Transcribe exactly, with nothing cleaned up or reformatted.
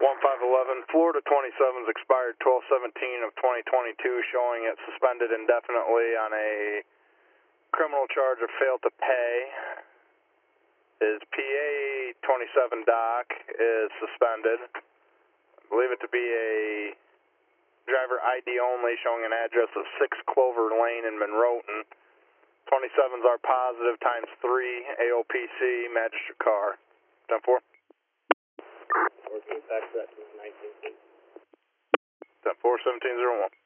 one five one one, Florida twenty-seven's expired twelve seventeen of twenty twenty-two, showing it suspended indefinitely on a criminal charge of failed to pay. His P A twenty-seven doc is suspended. I believe it to be a driver I D only, showing an address of six Clover Lane in Monroeton. twenty-sevens are positive times three, A O P C, magistrate car. ten four. fourteen, fax that to nineteen. ten four, seventeen zero one.